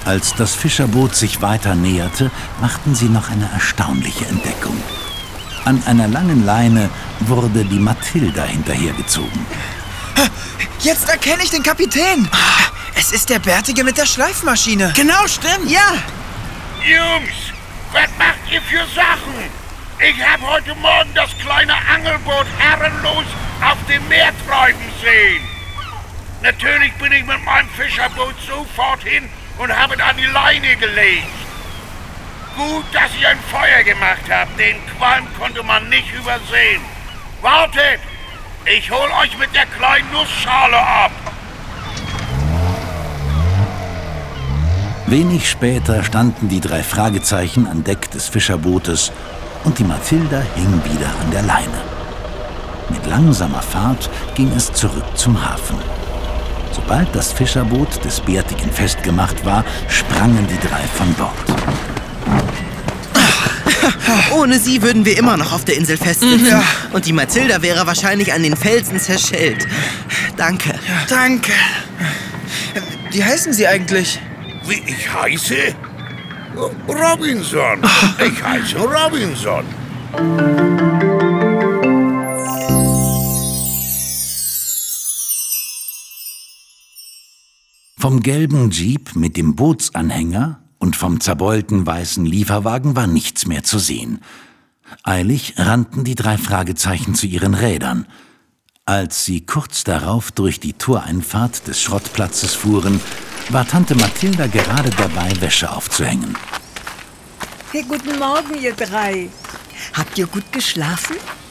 Als das Fischerboot sich weiter näherte, machten sie noch eine erstaunliche Entdeckung. An einer langen Leine wurde die Mathilda hinterhergezogen. Jetzt erkenne ich den Kapitän. Es ist der Bärtige mit der Schleifmaschine. Genau, stimmt. Ja. Jungs, was macht ihr für Sachen? Ich habe heute Morgen das kleine Angelboot herrenlos auf dem Meer treiben sehen. Natürlich bin ich mit meinem Fischerboot sofort hin und habe an die Leine gelegt. Gut, dass ihr ein Feuer gemacht habt. Den Qualm konnte man nicht übersehen. Wartet! Ich hol euch mit der kleinen Nussschale ab. Wenig später standen die 3 Fragezeichen an Deck des Fischerbootes und die Mathilda hing wieder an der Leine. Mit langsamer Fahrt ging es zurück zum Hafen. Sobald das Fischerboot des Bärtigen festgemacht war, sprangen die 3 von Bord. Ohne sie würden wir immer noch auf der Insel festsitzen. Ja. Und die Mathilda wäre wahrscheinlich an den Felsen zerschellt. Danke. Danke. Wie heißen Sie eigentlich? Wie ich heiße? Robinson. Ich heiße Robinson. Vom gelben Jeep mit dem Bootsanhänger und vom zerbeulten weißen Lieferwagen war nichts mehr zu sehen. Eilig rannten die 3 Fragezeichen zu ihren Rädern. Als sie kurz darauf durch die Toreinfahrt des Schrottplatzes fuhren, war Tante Mathilda gerade dabei, Wäsche aufzuhängen. Hey, guten Morgen, ihr 3. Habt ihr gut geschlafen?